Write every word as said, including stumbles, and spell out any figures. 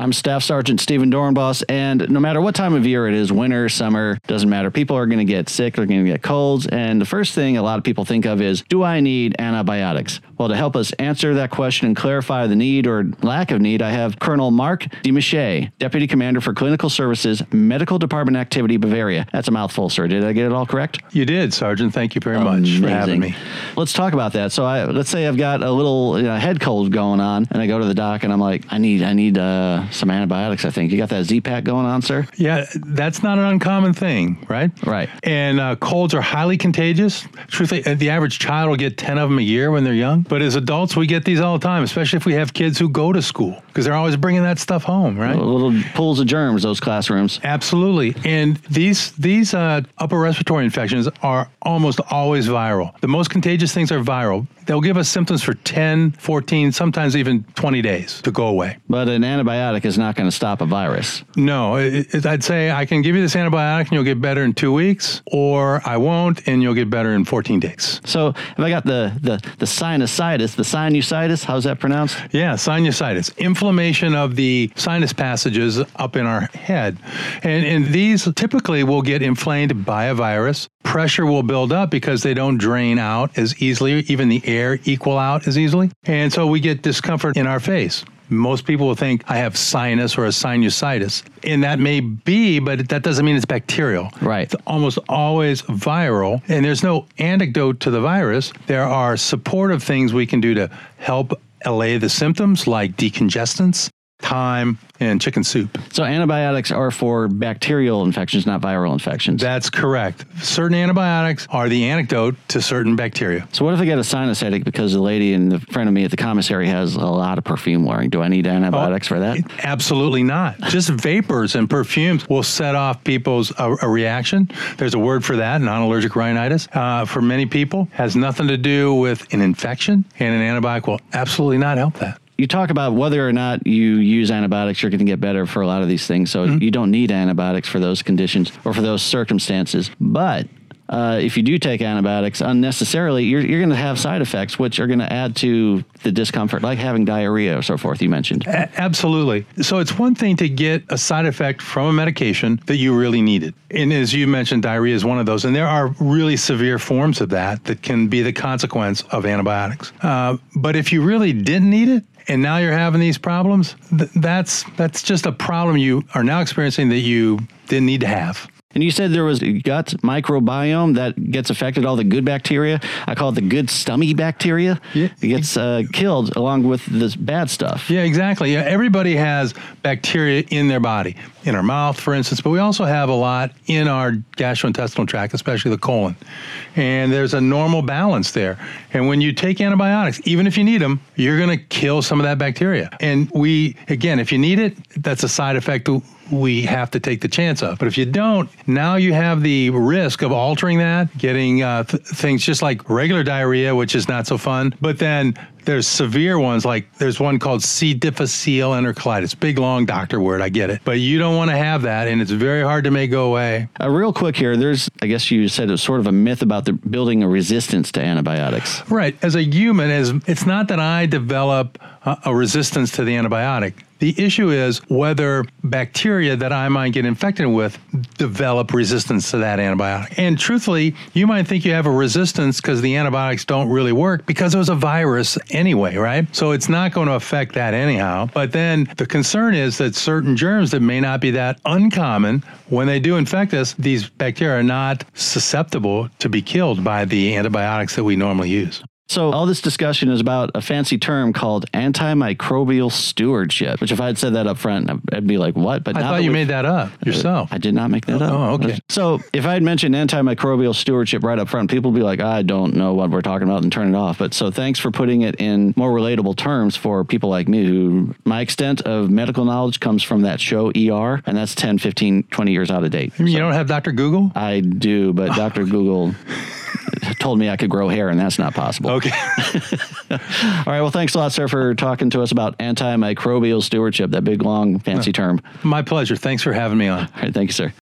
I'm Staff Sergeant Stephen Dornbos, and no matter what time of year it is, winter, summer, doesn't matter. People are going to get sick, they're going to get colds, and the first thing a lot of people think of is, do I need antibiotics? Well, to help us answer that question and clarify the need or lack of need, I have Colonel Mark DeMiche, Deputy Commander for Clinical Services, Medical Department Activity, Bavaria. That's a mouthful, sir. Did I get it all correct? You did, Sergeant. Thank you very much Amazing. for having me. Let's talk about that. So I, let's say I've got a little you know, head cold going on, and I go to the doc, and I'm like, I need I need uh, some antibiotics, I think. You got that Z-Pack going on, sir? Yeah, that's not an uncommon thing, right? Right. And uh, colds are highly contagious. Truthfully, the average child will get ten of them a year when they're young. But as adults, we get these all the time, especially if we have kids who go to school, because they're always bringing that stuff home, right? Little pools of germs, those classrooms. Absolutely. And these these uh, upper respiratory infections are almost always viral. The most contagious things are viral. They'll give us symptoms for ten, fourteen, sometimes even twenty days to go away. But an antibiotic is not going to stop a virus. No, it, it, I'd say I can give you this antibiotic and you'll get better in two weeks, or I won't and you'll get better in fourteen days. So if I got the, the, the sinusitis, the sinusitis, how's that pronounced? Yeah, sinusitis, inflammation of the sinus passages up in our head. And, and these typically will get inflamed by a virus. Pressure will build up because they don't drain out as easily, even the air equal out as easily. And so we get discomfort in our face. Most people will think I have sinus or a sinusitis, and that may be, but that doesn't mean it's bacterial. Right. It's almost always viral, and there's no antidote to the virus. There are supportive things we can do to help allay the symptoms, like decongestants, thyme, and chicken soup. So antibiotics are for bacterial infections, not viral infections. That's correct. Certain antibiotics are the antidote to certain bacteria. So what if I get a sinus headache because the lady in the front of me at the commissary has a lot of perfume wearing? Do I need antibiotics oh, for that? Absolutely not. Just vapors and perfumes will set off people's uh, a reaction. There's a word for that, non-allergic rhinitis. Uh, for many people, has nothing to do with an infection, and an antibiotic will absolutely not help that. You talk about whether or not you use antibiotics, you're going to get better for a lot of these things. So mm-hmm. you don't need antibiotics for those conditions or for those circumstances. But uh, if you do take antibiotics unnecessarily, you're, you're going to have side effects, which are going to add to the discomfort, like having diarrhea or so forth, you mentioned. A- absolutely. So it's one thing to get a side effect from a medication that you really needed. And as you mentioned, diarrhea is one of those. And there are really severe forms of that that can be the consequence of antibiotics. Uh, but if you really didn't need it, and now you're having these problems, th- that's that's just a problem you are now experiencing that you didn't need to have. And you said there was gut microbiome that gets affected, all the good bacteria. I call it the good stomach bacteria. Yeah. It gets uh, killed along with this bad stuff. Yeah, exactly. Yeah, everybody has bacteria in their body, in our mouth, for instance, but we also have a lot in our gastrointestinal tract, especially the colon. And there's a normal balance there. And when you take antibiotics, even if you need them, you're going to kill some of that bacteria. And we, again, if you need it, that's a side effect we have to take the chance of. But if you don't, now you have the risk of altering that, getting uh, th- things just like regular diarrhea, which is not so fun. But then there's severe ones, like there's one called C. difficile enterocolitis. Big, long doctor word, I get it. But you don't want to have that, and it's very hard to make go away. Uh, real quick here, there's, I guess you said it was sort of a myth about the building a resistance to antibiotics. Right. As a human, as it's not that I develop a, a resistance to the antibiotic. The issue is whether bacteria that I might get infected with develop resistance to that antibiotic. And truthfully, you might think you have a resistance because the antibiotics don't really work because it was a virus anyway, right? So it's not going to affect that anyhow. But then the concern is that certain germs that may not be that uncommon, when they do infect us, these bacteria are not susceptible to be killed by the antibiotics that we normally use. So all this discussion is about a fancy term called antimicrobial stewardship, which if I had said that up front, I'd be like, what? But I thought you made that up yourself. I did not make that oh, up. Oh, okay. So if I had mentioned antimicrobial stewardship right up front, people would be like, I don't know what we're talking about, and turn it off. But so thanks for putting it in more relatable terms for people like me, who my extent of medical knowledge comes from that show E R, and that's ten, fifteen, twenty years out of date. You mean so, you don't have Doctor Google? I do, but Doctor Google told me I could grow hair, and that's not possible. Okay. All right. Well, thanks a lot, sir, for talking to us about antimicrobial stewardship, that big, long, fancy term. My pleasure. Thanks for having me on. All right. Thank you, sir.